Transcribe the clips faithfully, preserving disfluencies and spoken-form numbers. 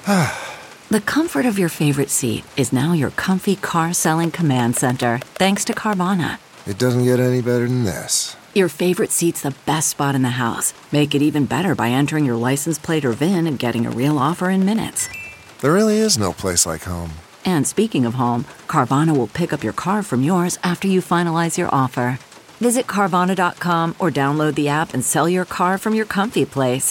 The comfort of your favorite seat is now your comfy car selling command center, thanks to Carvana. It doesn't get any better than this. Your favorite seat's the best spot in the house. Make it even better by entering your license plate or V I N and getting a real offer in minutes. There really is no place like home. And speaking of home, Carvana will pick up your car from yours after you finalize your offer. Visit Carvana dot com or download the app and sell your car from your comfy place.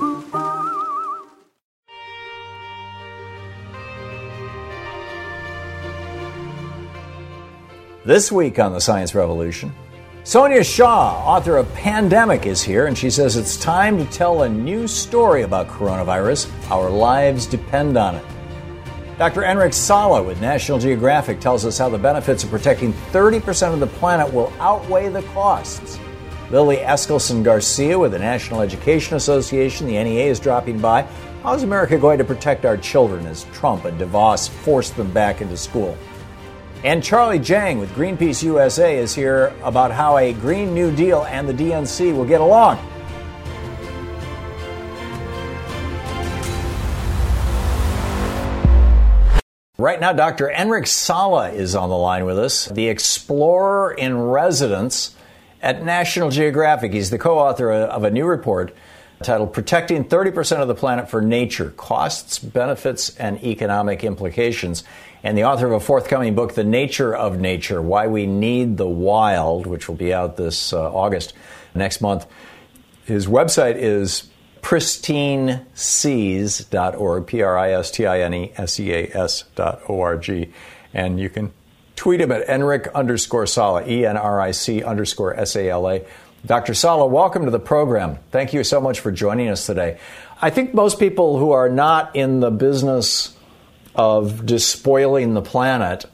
This week on The Science Revolution, Sonia Shaw, author of Pandemic, is here, and she says it's time to tell a new story about coronavirus. Our lives depend on it. Doctor Enric Sala with National Geographic tells us how the benefits of protecting thirty percent of the planet will outweigh the costs. Lily Eskelsen Garcia with the National Education Association, the N E A, is dropping by. How is America going to protect our children as Trump and DeVos force them back into school? And Charlie Jang with Greenpeace U S A is here about how a Green New Deal and the D N C will get along. Right now, Doctor Enric Sala is on the line with us, the explorer in residence at National Geographic. He's the co-author of a new report titled Protecting thirty percent of the Planet for Nature, Costs, Benefits, and Economic Implications, and the author of a forthcoming book, The Nature of Nature, Why We Need the Wild, which will be out this uh, August, next month. His website is pristine seas dot org, P R I S T I N E S E A S dot O R G. And you can tweet him at Enric underscore Sala, E N R I C underscore S A L A. Doctor Sala, welcome to the program. Thank you so much for joining us today. I think most people who are not in the business of despoiling the planet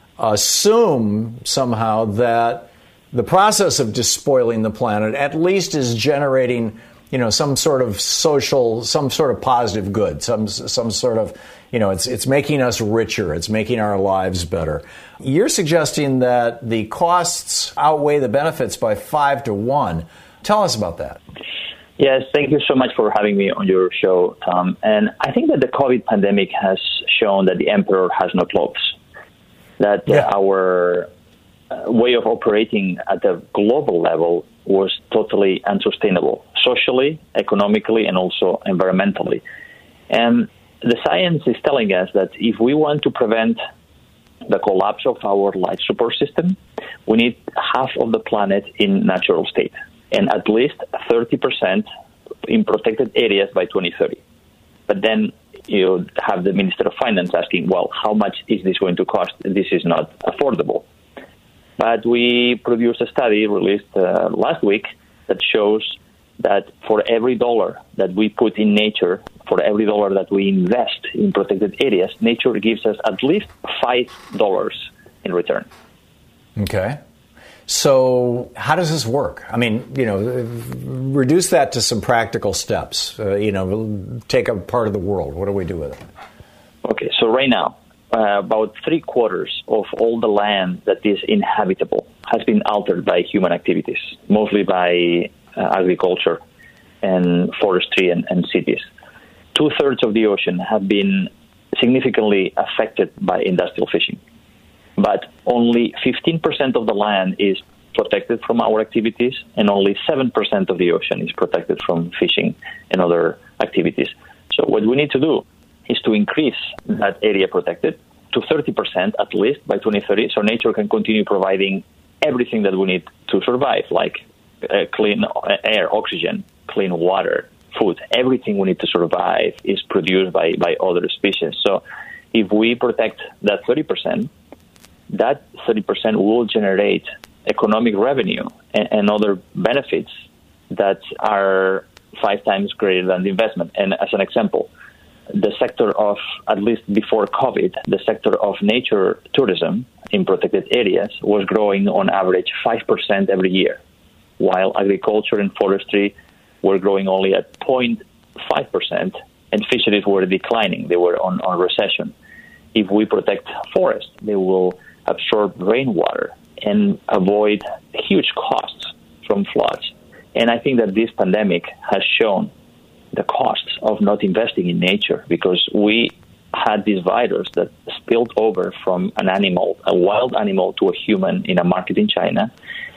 assume somehow that the process of despoiling the planet at least is generating, you know, some sort of social, some sort of positive good, some some sort of, you know, it's it's making us richer, it's making our lives better. You're suggesting that the costs outweigh the benefits by five to one. Tell us about that. Yes, thank you so much for having me on your show, Tom. And I think that the COVID pandemic has shown that the emperor has no clothes, that yeah. uh, our uh, way of operating at the global level was totally unsustainable, socially, economically, and also environmentally. And the science is telling us that if we want to prevent the collapse of our life support system, we need half of the planet in natural state and at least thirty percent in protected areas by twenty thirty. But then you have the Minister of Finance asking, well, how much is this going to cost? This is not affordable. But we produced a study released uh, last week that shows that for every dollar that we put in nature, for every dollar that we invest in protected areas, nature gives us at least five dollars in return. Okay. So how does this work? I mean, you know, reduce that to some practical steps. Uh, you know, take a part of the world. What do we do with it? Okay, so right now, uh, about three quarters of all the land that is inhabitable has been altered by human activities, mostly by uh, agriculture and forestry and, and cities. Two-thirds of the ocean have been significantly affected by industrial fishing. But only fifteen percent of the land is protected from our activities, and only seven percent of the ocean is protected from fishing and other activities. So what we need to do is to increase that area protected to thirty percent at least by twenty thirty, so nature can continue providing everything that we need to survive, like uh, clean air, oxygen, clean water, food. Everything we need to survive is produced by, by other species. So if we protect that thirty percent, that thirty percent will generate economic revenue and, and other benefits that are five times greater than the investment. And as an example, the sector of, at least before COVID, the sector of nature tourism in protected areas was growing on average five percent every year, while agriculture and forestry were growing only at zero point five percent, and fisheries were declining. They were on, on recession. If we protect forests, they will absorb rainwater and avoid huge costs from floods. And I think that this pandemic has shown the costs of not investing in nature, because we had this virus that spilled over from an animal, a wild animal, to a human in a market in China,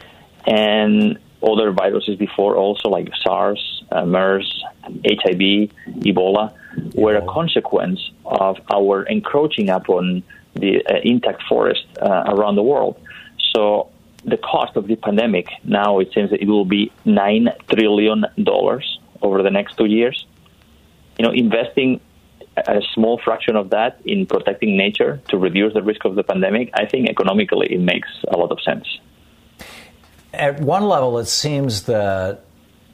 and other viruses before also, like SARS, uh, MERS, H I V, Ebola, were a consequence of our encroaching upon the uh, intact forest uh, around the world. So the cost of the pandemic now, it seems that it will be nine trillion dollars over the next two years. You know, investing a small fraction of that in protecting nature to reduce the risk of the pandemic, I think economically it makes a lot of sense. At one level, it seems that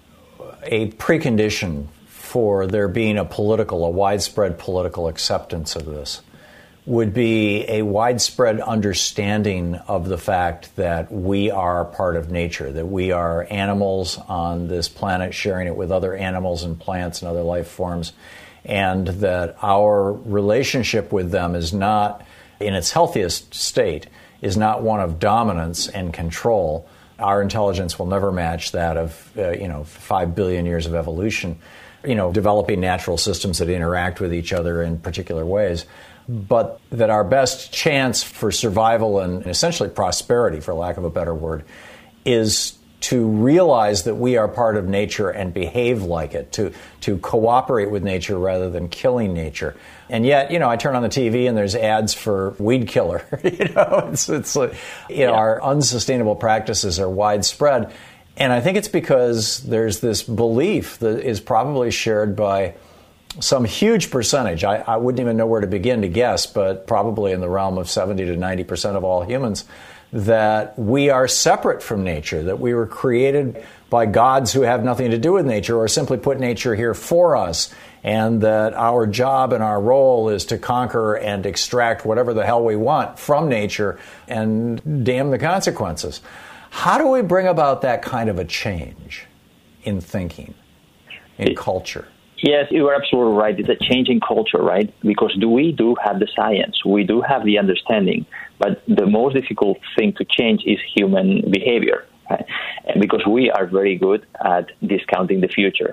a precondition for there being a political, a widespread political acceptance of this would be a widespread understanding of the fact that we are part of nature, that we are animals on this planet sharing it with other animals and plants and other life forms, and that our relationship with them is not, in its healthiest state, is not one of dominance and control. Our intelligence will never match that of, uh, you know, five billion years of evolution, you know, developing natural systems that interact with each other in particular ways. But that our best chance for survival and essentially prosperity, for lack of a better word, is to realize that we are part of nature and behave like it, to to cooperate with nature rather than killing nature. And yet, you know, I turn on the T V and there's ads for weed killer. you know, it's it's like, you know, yeah. Our unsustainable practices are widespread, and I think it's because there's this belief that is probably shared by some huge percentage. I, I wouldn't even know where to begin to guess, but probably in the realm of seventy to ninety percent of all humans, that we are separate from nature, that we were created by gods who have nothing to do with nature, or simply put nature here for us, and that our job and our role is to conquer and extract whatever the hell we want from nature and damn the consequences. How do we bring about that kind of a change in thinking, in culture? Yes, you are absolutely right. It's a change in culture, right? Because do we do have the science, we do have the understanding, but the most difficult thing to change is human behavior, right? And because we are very good at discounting the future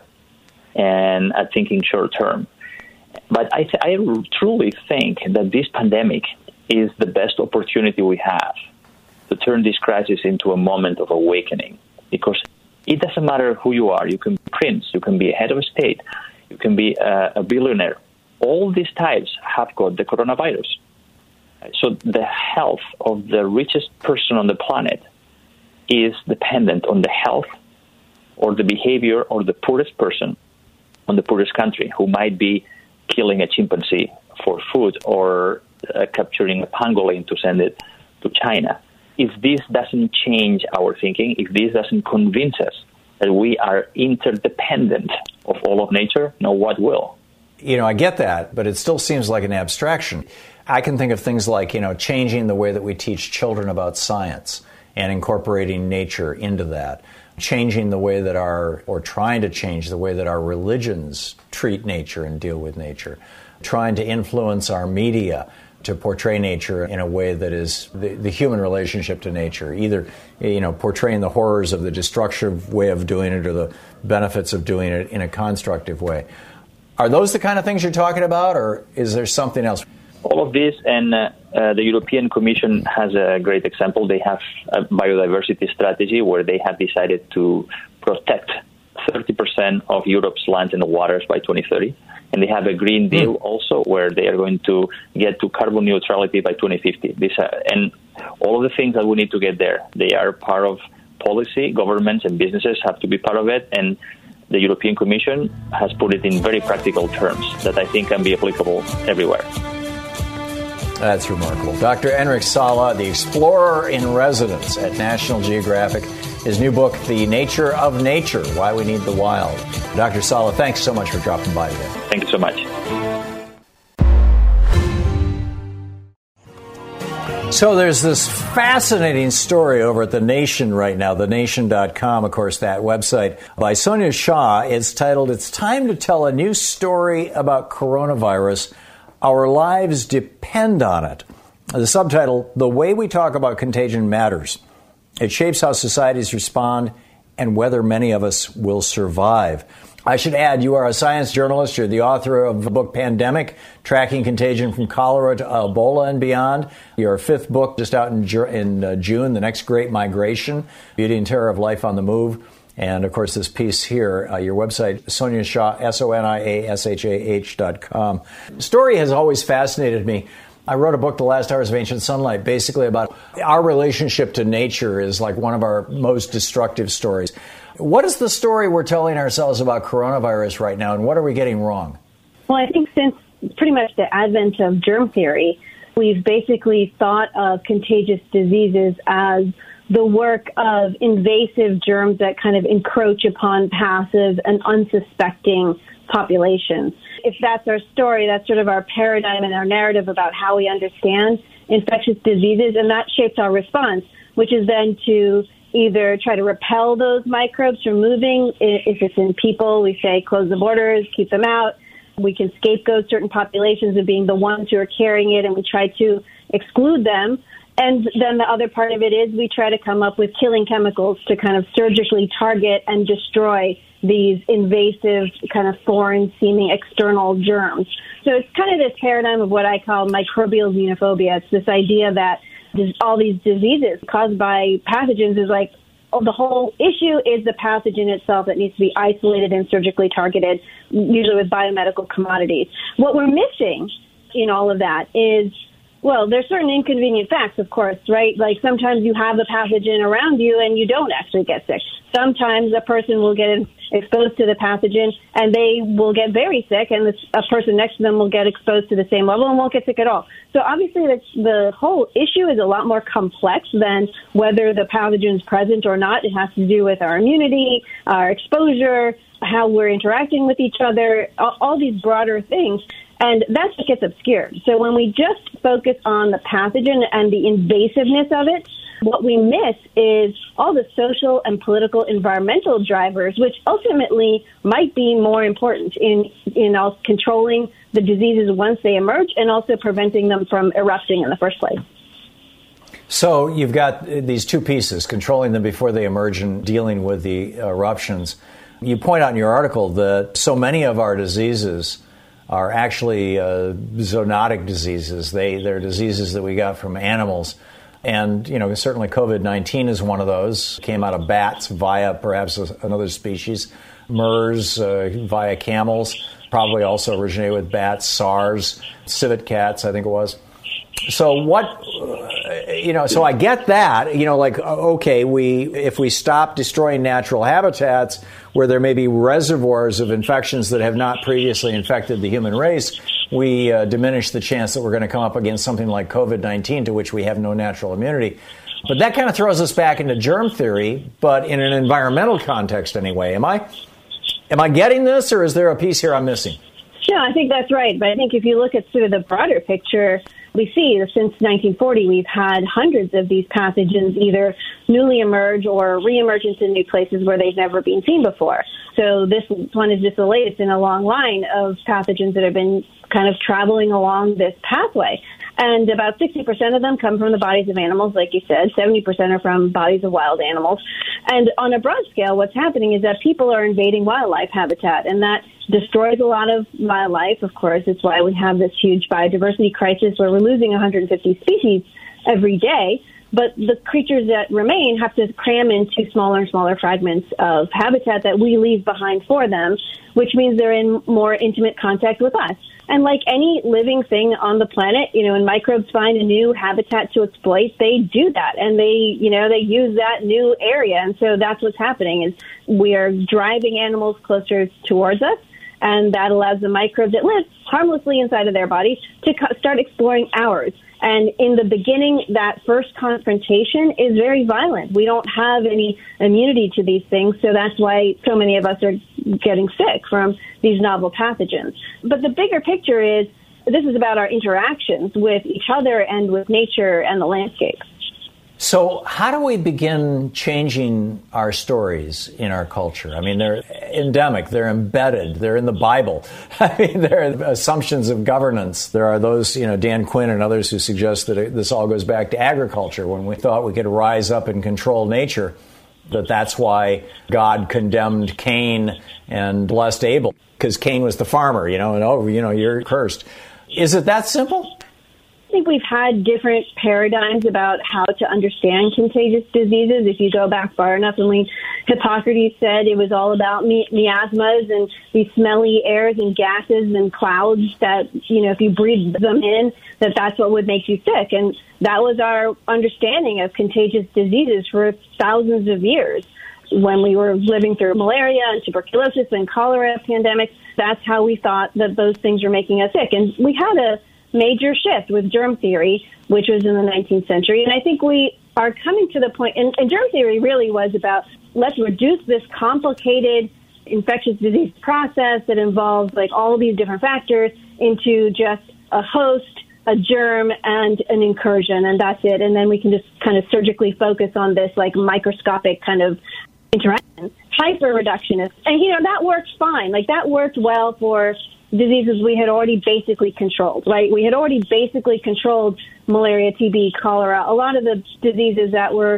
and at thinking short term. But I, th- I truly think that this pandemic is the best opportunity we have to turn this crisis into a moment of awakening, because it doesn't matter who you are. You can be a prince, you can be a head of a state, you can be a, a billionaire. All these types have got the coronavirus. So the health of the richest person on the planet is dependent on the health or the behavior or the poorest person on the poorest country, who might be killing a chimpanzee for food or uh, capturing a pangolin to send it to China. If this doesn't change our thinking, if this doesn't convince us that we are interdependent of all of nature, no, what will? You know, I get that, but it still seems like an abstraction. I can think of things like, you know, changing the way that we teach children about science and incorporating nature into that, changing the way that our, or trying to change the way that our religions treat nature and deal with nature, trying to influence our media to portray nature in a way that is the, the human relationship to nature, either, you know, portraying the horrors of the destructive way of doing it or the benefits of doing it in a constructive way. Are those the kind of things you're talking about, or is there something else? All of this, and uh, uh, the European Commission has a great example. They have a biodiversity strategy where they have decided to protect thirty percent of Europe's lands and waters by twenty thirty. And they have a Green Deal mm. also, where they are going to get to carbon neutrality by twenty fifty. This, uh, and all of the things that we need to get there, they are part of policy. Governments and businesses have to be part of it. And the European Commission has put it in very practical terms that I think can be applicable everywhere. That's remarkable. Doctor Enric Sala, the explorer in residence at National Geographic. His new book, The Nature of Nature, Why We Need the Wild. Doctor Sala, thanks so much for dropping by today. Thank you so much. So there's this fascinating story over at The Nation right now, the nation dot com, of course, that website, by Sonia Shah. It's titled, "It's Time to Tell a New Story About Coronavirus. Our Lives Depend on It." The subtitle, "The Way We Talk About Contagion Matters. It Shapes How Societies Respond and Whether Many of Us Will Survive." I should add, you are a science journalist. You're the author of the book Pandemic, Tracking Contagion from Cholera to Ebola and Beyond. Your fifth book just out in, in uh, June, The Next Great Migration, Beauty and Terror of Life on the Move. And, of course, this piece here, uh, your website, Sonia Shah, S O N I A S H A H dot com. Story has always fascinated me. I wrote a book, The Last Hours of Ancient Sunlight, basically about our relationship to nature is like one of our most destructive stories. What is the story we're telling ourselves about coronavirus right now, and what are we getting wrong? Well, I think since pretty much the advent of germ theory, we've basically thought of contagious diseases as the work of invasive germs that kind of encroach upon passive and unsuspecting populations. If that's our story, that's sort of our paradigm and our narrative about how we understand infectious diseases, and that shapes our response, which is then to either try to repel those microbes from moving. If it's in people, we say close the borders, keep them out. We can scapegoat certain populations of being the ones who are carrying it, and we try to exclude them. And then the other part of it is we try to come up with killing chemicals to kind of surgically target and destroy these invasive, kind of foreign-seeming external germs. So it's kind of this paradigm of what I call microbial xenophobia. It's this idea that all these diseases caused by pathogens is like, oh, the whole issue is the pathogen itself that needs to be isolated and surgically targeted, usually with biomedical commodities. What we're missing in all of that is, well, there's certain inconvenient facts, of course, right? Like sometimes you have the pathogen around you and you don't actually get sick. Sometimes a person will get exposed to the pathogen and they will get very sick, and this, a person next to them will get exposed to the same level and won't get sick at all. So obviously the, the whole issue is a lot more complex than whether the pathogen is present or not. It has to do with our immunity, our exposure, how we're interacting with each other, all, all these broader things. And that's what gets obscured. So when we just focus on the pathogen and the invasiveness of it, what we miss is all the social and political environmental drivers, which ultimately might be more important in, in also controlling the diseases once they emerge and also preventing them from erupting in the first place. So you've got these two pieces, controlling them before they emerge and dealing with the eruptions. You point out in your article that so many of our diseases are actually uh, zoonotic diseases. They, they're diseases that we got from animals. And, you know, certainly COVID nineteen is one of those. Came out of bats via perhaps another species. MERS uh, via camels, probably also originated with bats. SARS, civet cats, I think it was. So what, uh, you know, so I get that, you know, like, okay, we, if we stop destroying natural habitats where there may be reservoirs of infections that have not previously infected the human race, we uh, diminish the chance that we're going to come up against something like COVID nineteen, to which we have no natural immunity. But that kind of throws us back into germ theory, but in an environmental context anyway. Am I, am I getting this, or is there a piece here I'm missing? No, I think that's right. But I think if you look at sort of the broader picture, we see that since nineteen forty, we've had hundreds of these pathogens either newly emerge or reemergence in new places where they've never been seen before. So this one is just the latest in a long line of pathogens that have been kind of traveling along this pathway. And about sixty percent of them come from the bodies of animals, like you said. seventy percent are from bodies of wild animals. And on a broad scale, what's happening is that people are invading wildlife habitat, and that destroys a lot of wildlife, of course. It's why we have this huge biodiversity crisis where we're losing one hundred fifty species every day. But the creatures that remain have to cram into smaller and smaller fragments of habitat that we leave behind for them, which means they're in more intimate contact with us. And like any living thing on the planet, you know, when microbes find a new habitat to exploit, they do that. And they, you know, they use that new area. And so that's what's happening is we are driving animals closer towards us. And that allows the microbes that live harmlessly inside of their bodies to co- start exploring ours. And in the beginning, that first confrontation is very violent. We don't have any immunity to these things, so that's why so many of us are getting sick from these novel pathogens. But the bigger picture is this is about our interactions with each other and with nature and the landscape. So how do we begin changing our stories in our culture? I mean, they're endemic, they're embedded, they're in the Bible. I mean, there are assumptions of governance. There are those, you know, Dan Quinn and others who suggest that this all goes back to agriculture when we thought we could rise up and control nature. that that's why God condemned Cain and blessed Abel, because Cain was the farmer, you know, and oh, you know, you're cursed. Is it that simple? I think we've had different paradigms about how to understand contagious diseases. If you go back far enough, and when Hippocrates said it was all about mi- miasmas and these smelly airs and gases and clouds that, you know, if you breathe them in, that that's what would make you sick. And that was our understanding of contagious diseases for thousands of years. When we were living through malaria and tuberculosis and cholera pandemics, that's how we thought that those things were making us sick. And we had a major shift with germ theory, which was in the nineteenth century. And I think we are coming to the point, and, and germ theory really was about, let's reduce this complicated infectious disease process that involves like all these different factors into just a host, a germ, and an incursion, and that's it. And then we can just kind of surgically focus on this like microscopic kind of interaction. Hyper-reductionist. And, you know, that worked fine. Like, that worked well for diseases we had already basically controlled, right? We had already basically controlled malaria, T B, cholera. A lot of the diseases that were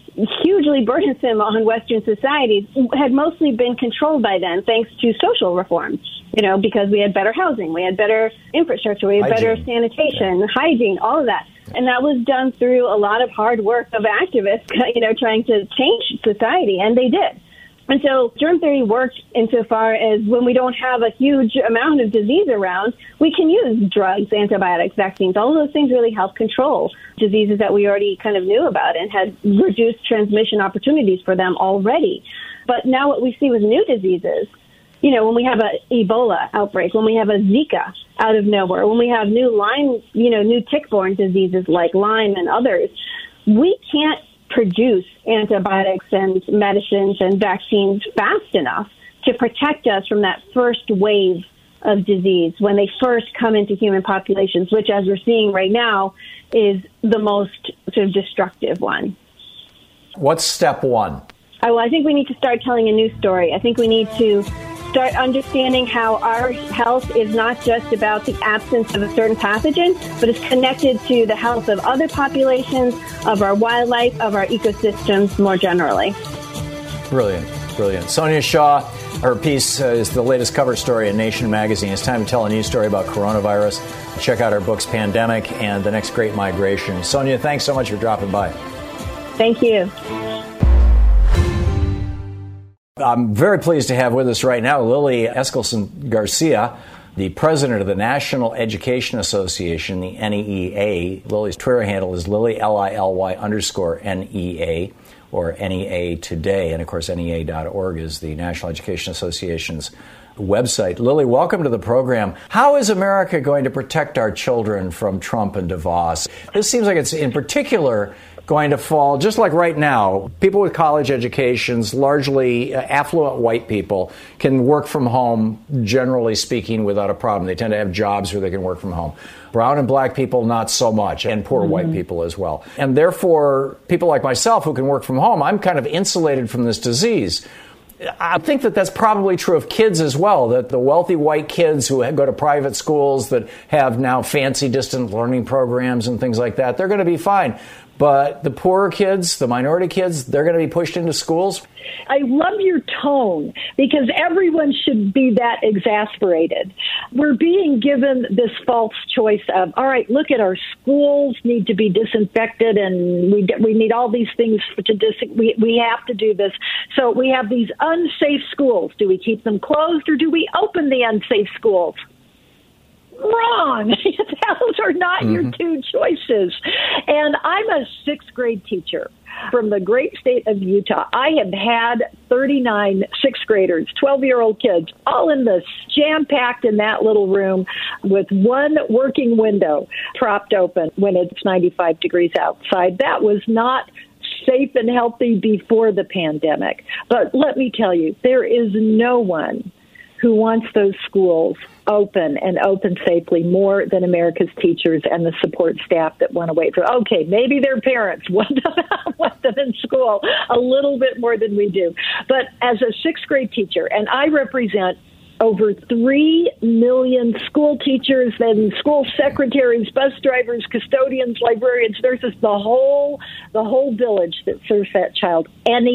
hugely burdensome on Western societies had mostly been controlled by then, thanks to social reform, you know, because we had better housing, we had better infrastructure, we had hygiene. better sanitation, yeah. hygiene, all of that. And that was done through a lot of hard work of activists, you know, trying to change society, and they did. And so germ theory works insofar as when we don't have a huge amount of disease around, we can use drugs, antibiotics, vaccines. All of those things really help control diseases that we already kind of knew about and had reduced transmission opportunities for them already. But now what we see with new diseases, you know, when we have an Ebola outbreak, when we have a Zika out of nowhere, when we have new Lyme, you know, new tick-borne diseases like Lyme and others, we can't produce antibiotics and medicines and vaccines fast enough to protect us from that first wave of disease when they first come into human populations, which, as we're seeing right now, is the most sort of destructive one. What's step one? I, well, I think we need to start telling a new story. I think we need to start understanding how our health is not just about the absence of a certain pathogen, but it's connected to the health of other populations, of our wildlife, of our ecosystems more generally. Brilliant, brilliant. Sonia Shaw, her piece uh, is the latest cover story in Nation magazine. It's time to tell a news story about coronavirus. Check out our books, Pandemic and The Next Great Migration. Sonia, thanks so much for dropping by. Thank you. I'm very pleased to have with us right now Lily Eskelsen Garcia, the president of the National Education Association, the N E E A. Lily's Twitter handle is Lily, L I L Y underscore N E A, or N E A Today. And, of course, N E A dot org is the National Education Association's website. Lily, welcome to the program. How is America going to protect our children from Trump and DeVos? This seems like it's in particular going to fall, just like right now, people with college educations, largely affluent white people, can work from home, generally speaking, without a problem. They tend to have jobs where they can work from home. Brown and black people, not so much, and poor mm-hmm. white people as well. And therefore, people like myself who can work from home, I'm kind of insulated from this disease. I think that that's probably true of kids as well, that the wealthy white kids who go to private schools that have now fancy distant learning programs and things like that, they're going to be fine. But the poorer kids, the minority kids, they're going to be pushed into schools. I love your tone, because everyone should be that exasperated. We're being given this false choice of, all right, look at our schools need to be disinfected, and we we need all these things to dis. We we have to do this. So we have these unsafe schools. Do we keep them closed, or do we open the unsafe schools? Wrong. Those are not mm-hmm. your two choices. And I'm a sixth grade teacher from the great state of Utah. I have had thirty-nine sixth graders, twelve-year-old kids, all in this jam-packed in that little room with one working window propped open when it's ninety-five degrees outside. That was not safe and healthy before the pandemic. But let me tell you, there is no one who wants those schools open and open safely more than America's teachers and the support staff that want to wait for. Okay, maybe their parents want them, want them in school a little bit more than we do. But as a sixth grade teacher, and I represent over three million school teachers and school secretaries, bus drivers, custodians, librarians, nurses, the whole, the whole village that serves that child. Any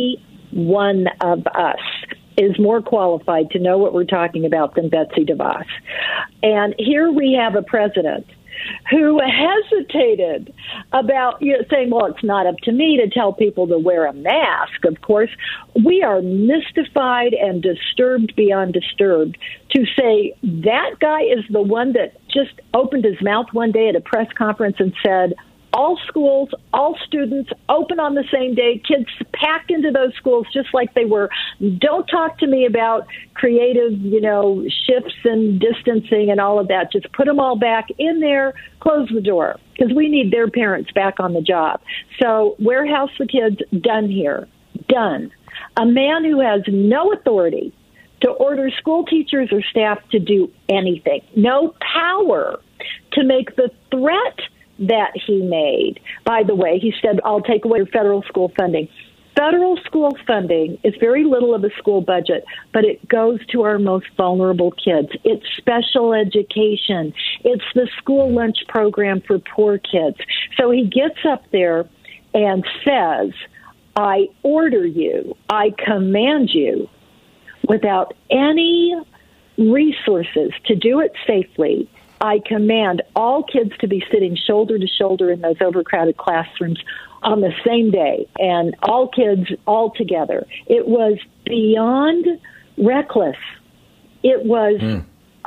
one of us is more qualified to know what we're talking about than Betsy DeVos. And here we have a president who hesitated about, you know, saying, well, it's not up to me to tell people to wear a mask. Of course, we are mystified and disturbed beyond disturbed to say that guy is the one that just opened his mouth one day at a press conference and said, all schools, all students, open on the same day, kids packed into those schools just like they were. Don't talk to me about creative, you know, shifts and distancing and all of that. Just put them all back in there, close the door, because we need their parents back on the job. So warehouse the kids, done here, done. A man who has no authority to order school teachers or staff to do anything, no power to make the threat that he made. By the way, he said, I'll take away federal school funding. Federal school funding is very little of a school budget, but it goes to our most vulnerable kids. It's special education. It's the school lunch program for poor kids. So he gets up there and says, I order you, I command you, without any resources to do it safely, I command all kids to be sitting shoulder to shoulder in those overcrowded classrooms on the same day, and all kids all together. It was beyond reckless. It was mm.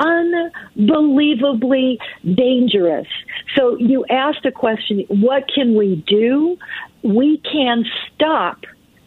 unbelievably dangerous. So you asked a question, what can we do? We can stop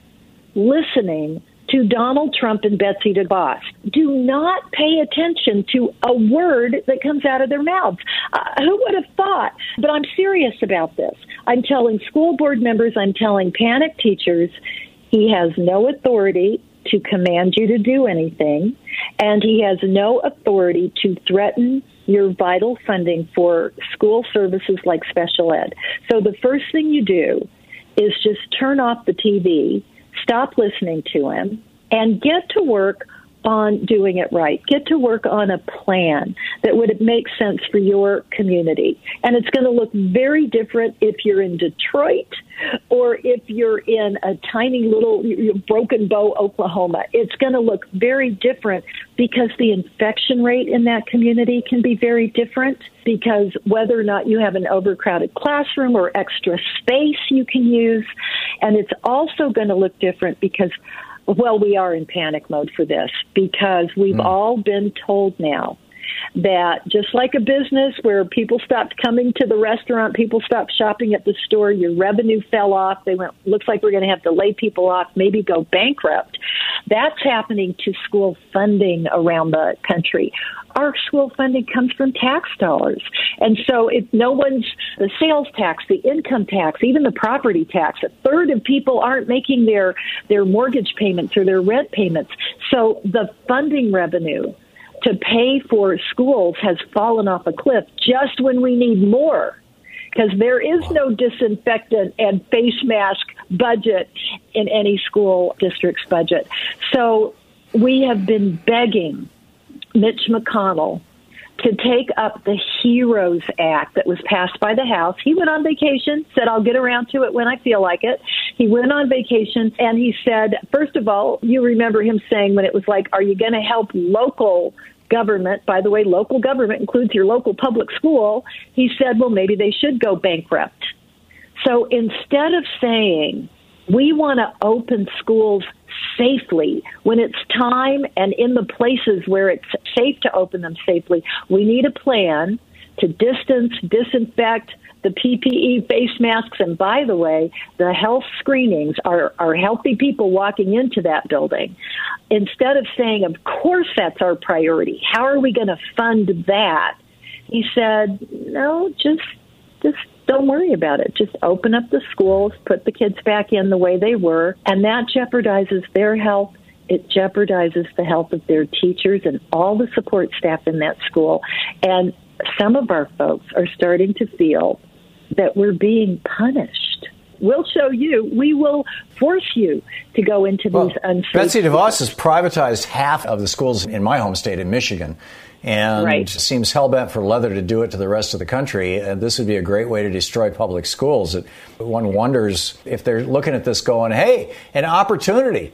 listening to Donald Trump and Betsy DeVos. Do not pay attention to a word that comes out of their mouths. Uh, who would have thought? But I'm serious about this. I'm telling school board members, I'm telling panicked teachers, he has no authority to command you to do anything, and he has no authority to threaten your vital funding for school services like special ed. So the first thing you do is just turn off the T V, stop listening to him, and get to work on doing it right. Get to work on a plan that would make sense for your community. And it's going to look very different if you're in Detroit or if you're in a tiny little Broken Bow, Oklahoma. It's going to look very different because the infection rate in that community can be very different, because whether or not you have an overcrowded classroom or extra space you can use. And it's also going to look different because, well, we are in panic mode for this, because we've mm. all been told now that just like a business where people stopped coming to the restaurant, people stopped shopping at the store, your revenue fell off, they went, looks like we're going to have to lay people off, maybe go bankrupt. That's happening to school funding around the country. Our school funding comes from tax dollars. And so if no one's, the sales tax, the income tax, even the property tax, a third of people aren't making their, their mortgage payments or their rent payments. So the funding revenue to pay for schools has fallen off a cliff just when we need more, because there is no disinfectant and face mask budget in any school district's budget. So we have been begging Mitch McConnell to take up the HEROES Act that was passed by the House. He went on vacation, said, I'll get around to it when I feel like it. He went on vacation, and he said, first of all, you remember him saying when it was like, are you going to help local government? By the way, local government includes your local public school. He said, well, maybe they should go bankrupt. So instead of saying, we want to open schools safely when it's time and in the places where it's safe to open them safely, we need a plan to distance, disinfect, the P P E, face masks, and by the way, the health screenings are, are healthy people walking into that building. Instead of saying, of course that's our priority, how are we going to fund that? He said, no, just just don't worry about it. Just open up the schools, put the kids back in the way they were, and that jeopardizes their health. It jeopardizes the health of their teachers and all the support staff in that school. And some of our folks are starting to feel that we're being punished. We'll show you. We will force you to go into well, these unsafe Betsy DeVos has privatized half of the schools in my home state in Michigan, and right. seems hell-bent for leather to do it to the rest of the country. And this would be a great way to destroy public schools. One wonders if they're looking at this going, hey, an opportunity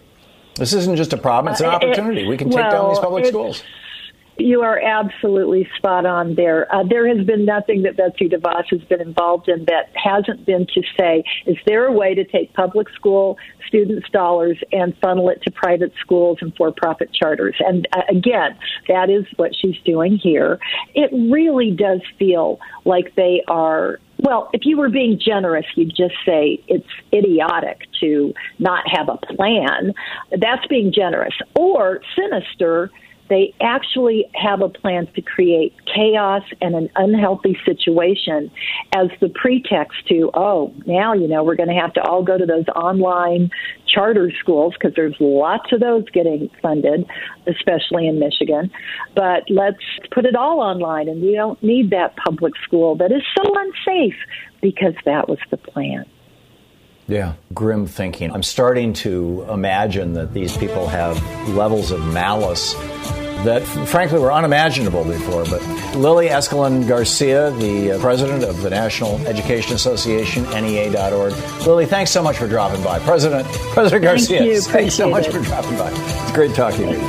This isn't just a problem, it's an opportunity. We can take well, down these public schools. You are absolutely spot on there. Uh, there has been nothing that Betsy DeVos has been involved in that hasn't been to say, is there a way to take public school students' dollars and funnel it to private schools and for-profit charters? And uh, again, that is what she's doing here. It really does feel like they are, well, if you were being generous, you'd just say it's idiotic to not have a plan. That's being generous. Or sinister, they actually have a plan to create chaos and an unhealthy situation as the pretext to, oh, now, you know, we're going to have to all go to those online charter schools because there's lots of those getting funded, especially in Michigan. But let's put it all online, and we don't need that public school that is so unsafe because that was the plan. Yeah, grim thinking. I'm starting to imagine that these people have levels of malice that, frankly, were unimaginable before. But Lily Escalon Garcia, the uh, president of the National Education Association, N E A dot org. Lily, thanks so much for dropping by. President President Garcia, Thank you. thanks so much it. for dropping by. It's great talking to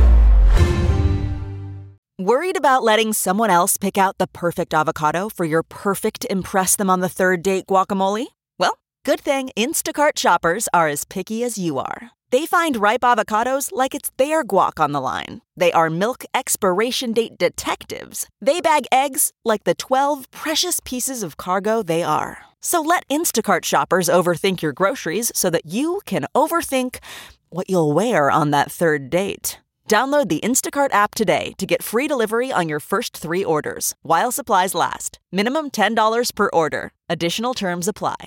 you. Worried about letting someone else pick out the perfect avocado for your perfect impress them on the third date guacamole? Well, good thing Instacart shoppers are as picky as you are. They find ripe avocados like it's their guac on the line. They are milk expiration date detectives. They bag eggs like the twelve precious pieces of cargo they are. So let Instacart shoppers overthink your groceries so that you can overthink what you'll wear on that third date. Download the Instacart app today to get free delivery on your first three orders, while supplies last. Minimum ten dollars per order. Additional terms apply.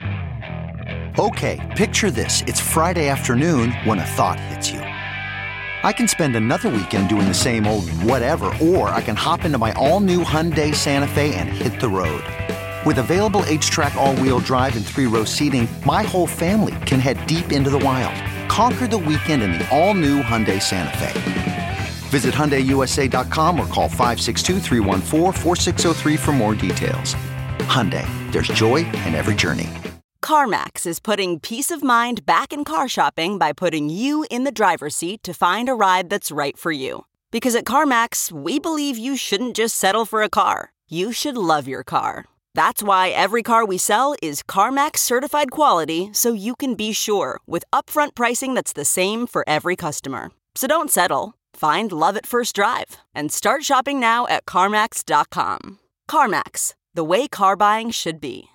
Okay, picture this. It's Friday afternoon when a thought hits you. I can spend another weekend doing the same old whatever, or I can hop into my all-new Hyundai Santa Fe and hit the road. With available H-Track all-wheel drive and three-row seating, my whole family can head deep into the wild. Conquer the weekend in the all-new Hyundai Santa Fe. Visit Hyundai U S A dot com or call five six two, three one four, four six zero three for more details. Hyundai, there's joy in every journey. CarMax is putting peace of mind back in car shopping by putting you in the driver's seat to find a ride that's right for you. Because at CarMax, we believe you shouldn't just settle for a car. You should love your car. That's why every car we sell is CarMax certified quality, so you can be sure with upfront pricing that's the same for every customer. So don't settle. Find love at first drive and start shopping now at CarMax dot com. CarMax, the way car buying should be.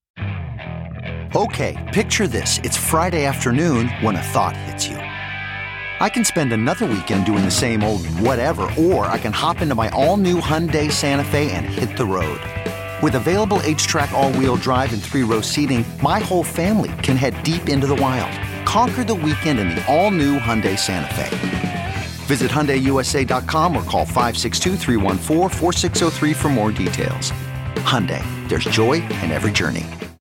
Okay, picture this. It's Friday afternoon when a thought hits you. I can spend another weekend doing the same old whatever, or I can hop into my all-new Hyundai Santa Fe and hit the road. With available H-Track all-wheel drive and three-row seating, my whole family can head deep into the wild. Conquer the weekend in the all-new Hyundai Santa Fe. Visit Hyundai U S A dot com or call five six two, three one four, four six zero three for more details. Hyundai, there's joy in every journey.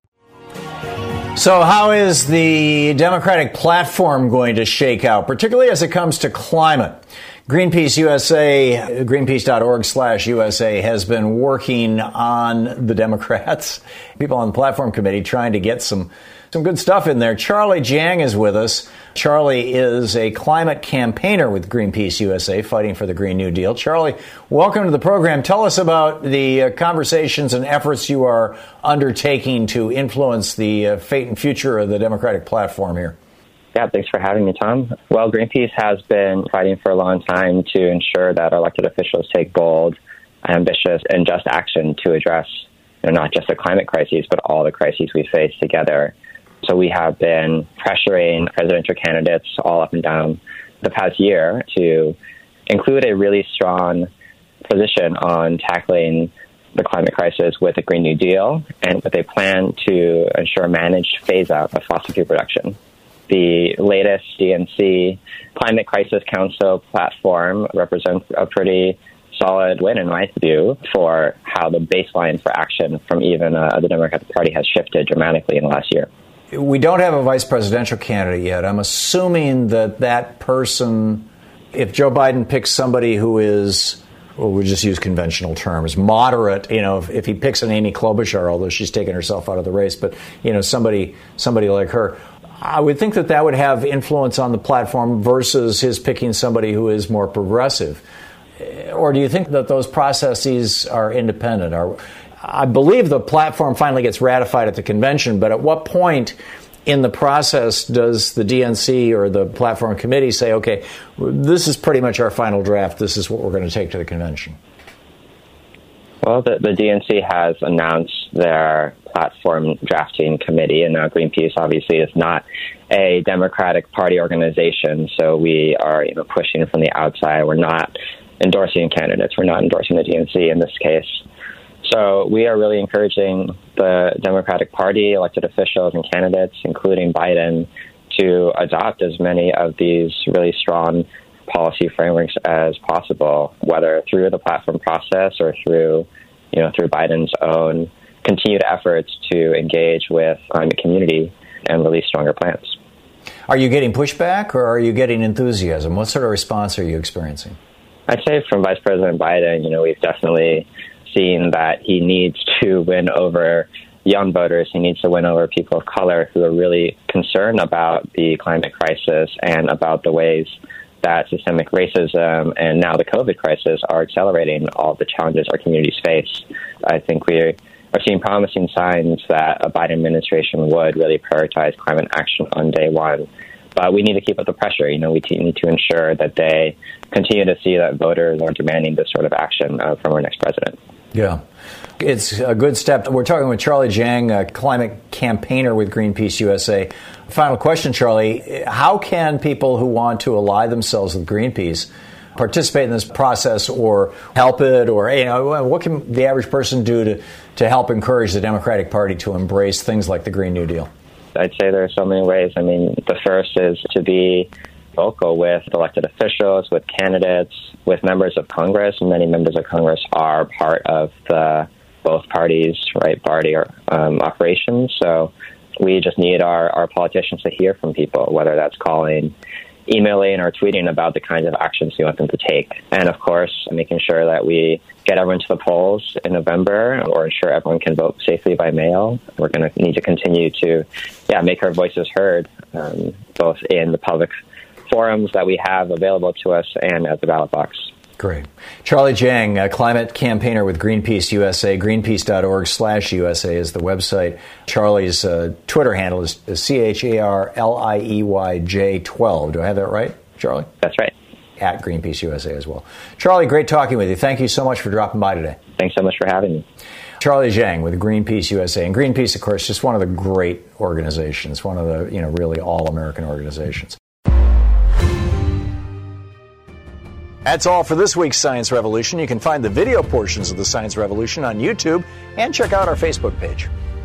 So how is the Democratic platform going to shake out, particularly as it comes to climate? Greenpeace U S A, greenpeace dot org slash U S A has been working on the Democrats, people on the platform committee, trying to get some some good stuff in there. Charlie Jiang is with us. Charlie is a climate campaigner with Greenpeace U S A, fighting for the Green New Deal. Charlie, welcome to the program. Tell us about the uh, conversations and efforts you are undertaking to influence the uh, fate and future of the Democratic platform here. Yeah, thanks for having me, Tom. Well, Greenpeace has been fighting for a long time to ensure that elected officials take bold, ambitious, and just action to address, you know, not just the climate crises, but all the crises we face together. So we have been pressuring presidential candidates all up and down the past year to include a really strong position on tackling the climate crisis with a Green New Deal and with a plan to ensure managed phase-out of fossil fuel production. The latest D N C Climate Crisis Council platform represents a pretty solid win, in my view, for how the baseline for action from even uh, the Democratic Party has shifted dramatically in the last year. We don't have a vice presidential candidate yet. I'm assuming that that person, if Joe Biden picks somebody who is, well, we'll just use conventional terms, moderate, you know, if, if he picks an Amy Klobuchar, although she's taken herself out of the race, but, you know, somebody somebody like her, I would think that that would have influence on the platform versus his picking somebody who is more progressive. Or do you think that those processes are independent? Are, I believe the platform finally gets ratified at the convention, but at what point in the process does the D N C or the platform committee say, okay, this is pretty much our final draft, this is what we're going to take to the convention? Well, the, the D N C has announced their platform drafting committee, and now Greenpeace obviously is not a Democratic Party organization, so we are you know, pushing from the outside. We're not endorsing candidates. We're not endorsing the D N C in this case. So we are really encouraging the Democratic Party, elected officials and candidates, including Biden, to adopt as many of these really strong policy frameworks as possible, whether through the platform process or through, you know, through Biden's own continued efforts to engage with the climate community and release stronger plans. Are you getting pushback or are you getting enthusiasm? What sort of response are you experiencing? I'd say from Vice President Biden, you know, we've definitely seen that he needs to win over young voters. He needs to win over people of color who are really concerned about the climate crisis and about the ways that systemic racism and now the COVID crisis are accelerating all the challenges our communities face. I think we are seeing promising signs that a Biden administration would really prioritize climate action on day one. But we need to keep up the pressure. You know, we need to ensure that they continue to see that voters are demanding this sort of action uh, from our next president. Yeah, it's a good step. We're talking with Charlie Jiang, a climate campaigner with Greenpeace U S A. Final question, Charlie. How can people who want to ally themselves with Greenpeace participate in this process or help it? Or, you know, what can the average person do to, to help encourage the Democratic Party to embrace things like the Green New Deal? I'd say there are so many ways. I mean, the first is to be vocal with elected officials, with candidates, with members of Congress. Many members of Congress are part of the both parties, right, party um, operations. So we just need our, our politicians to hear from people, whether that's calling, emailing, or tweeting about the kinds of actions we want them to take. And, of course, making sure that we get everyone to the polls in November or ensure everyone can vote safely by mail. We're going to need to continue to, yeah, make our voices heard, um, both in the public forums that we have available to us and at the ballot box. Great. Charlie Jiang, a climate campaigner with Greenpeace U S A. Greenpeace.org slash USA is the website. Charlie's uh, Twitter handle is, is C H A R L I E Y J twelve. Do I have that right, Charlie? That's right. At Greenpeace U S A as well. Charlie, great talking with you. Thank you so much for dropping by today. Thanks so much for having me. Charlie Jiang with Greenpeace U S A. And Greenpeace, of course, just one of the great organizations, one of the, you know, really all-American organizations. That's all for this week's Science Revolution. You can find the video portions of the Science Revolution on YouTube and check out our Facebook page.